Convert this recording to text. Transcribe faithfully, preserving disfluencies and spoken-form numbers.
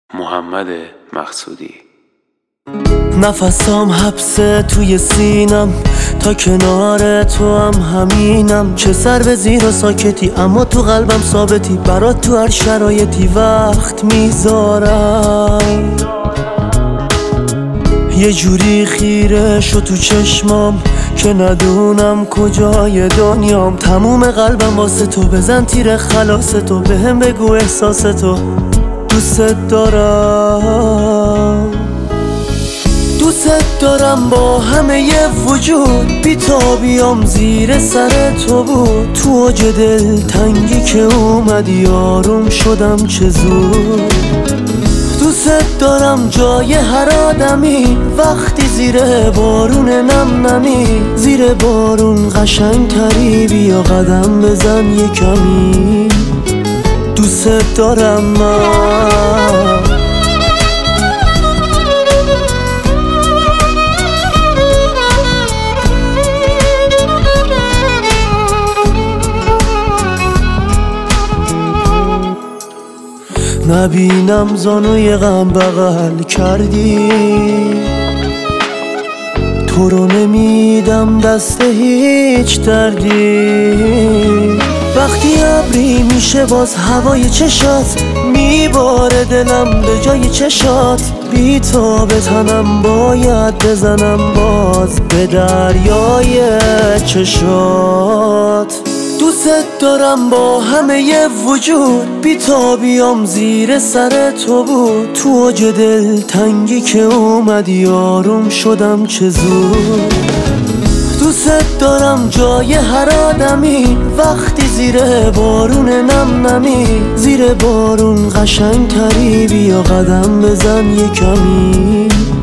محمد مقصودی. نفسام حبسه توی سینم، تا کنار تو هم همینم. چه سر به زیر و ساکتی، اما تو قلبم ثابتی. برات تو هر شرایطی وقت میذارم. یه جوری خیره شو تو چشمام که ندونم کجای دنیام. تموم قلبم واسه تو، بزن تیر خلاص تو. بهم بگو احساس تو، دوست دارم. دوست دارم با همه ی وجود، بی تا بیام زیر سر تو بود. تو اوج دل تنگی که اومدی آروم شدم چه زود. دوست دارم جای هر آدمی، وقتی زیر بارون نم نمی. زیر بارون قشنگ تری، بیا قدم بزن یه کمی. دوست دارم من. نبینم زانوی غم بغل کردی، تو رو نمیدم دست هیچ دردی. وقتی ابری میشه باز هوای چشات، میباره دلم به جای چشات. بی تا به تنم باید بزنم باز به دریای چشات. دوست دارم با همه ی وجود، بی تا بیام زیر سر تو بود. تو اوج دل تنگی که اومدی آروم شدم چه زود. دوست دارم جای هر آدمی، وقتی زیر بارون نم نمی. زیر بارون قشنگ تری، بیا قدم بزن یه کمی.